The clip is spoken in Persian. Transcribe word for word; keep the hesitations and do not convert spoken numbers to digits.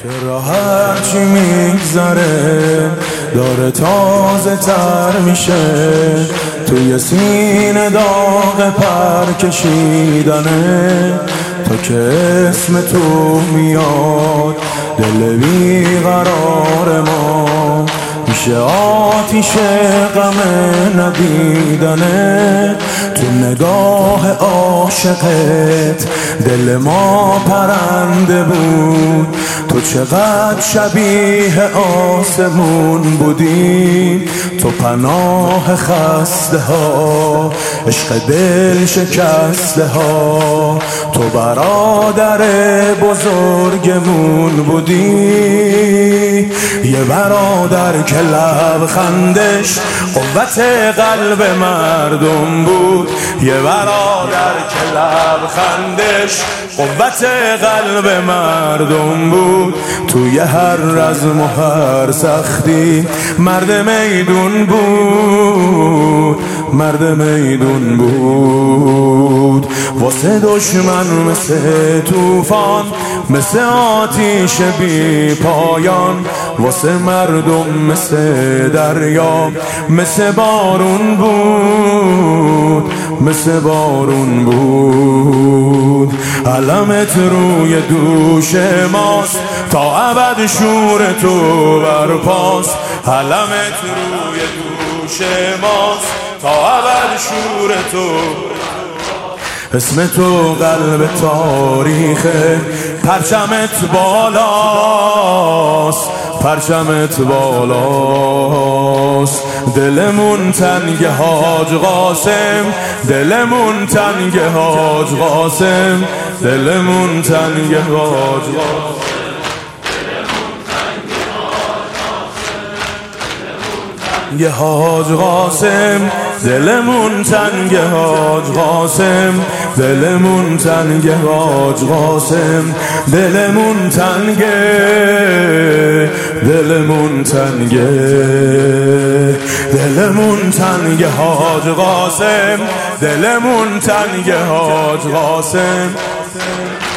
چرا هرچی میگذره داره تازه تر میشه، توی سینه داغ پر کشیدنه. تا که اسم تو میاد دل بیقرار ما میشه آتیش غم ندیدنه. تو نگاه عاشقت دل ما پرنده بود، تو چقدر شبیه آسمون بودی. تو پناه خسته ها، عشق دل شکسته ها، تو برادر بزرگمون بودی. یه برادر که لبخندش قوت قلب مردم بود، یه برادر که لبخندش قوت قلب مردم بود. توی هر رزم و هر سختی مرد میدون بود، مرد میدون بود. واسه دشمن مثل طوفان، مثل آتیش بی پایان. واسه مردم مثل دریا، مثل بارون بود، مثل بارون بود. علمت روی دوش ماست تا ابد شور تو برپاست. علمت روی دوش ماست تا ابد شور تو. اسم تو قلب تاریخه، پرچمت بالاست، پرچمت بالاست. دلمون تنگ حاج قاسم، دلمون تنگ حاج قاسم، دلمون تنگ حاج قاسم. یه حاج قاسم، دلمون تنگ حاج قاسم، دلمون تنگ حاج قاسم، دلمون تنگ، دلمون تنگ، دلمون تنگ حاج قاسم، دلمون تنگ حاج قاسم.